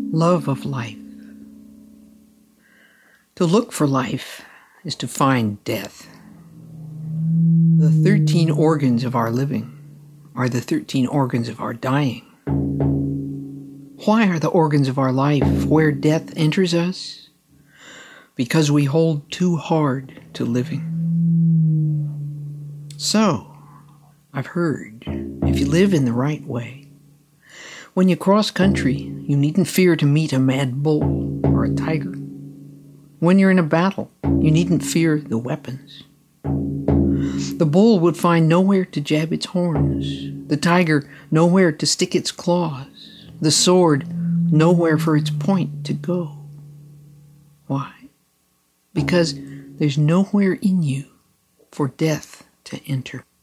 Love of life. To look for life is to find death. The 13 organs of our living are the 13 organs of our dying. Why are the organs of our life where death enters us? Because we hold too hard to living. So, I've heard, if you live in the right way, when you cross country, you needn't fear to meet a mad bull or a tiger. When you're in a battle, you needn't fear the weapons. The bull would find nowhere to jab its horns, the tiger nowhere to stick its claws, the sword nowhere for its point to go. Why? Because there's nowhere in you for death to enter.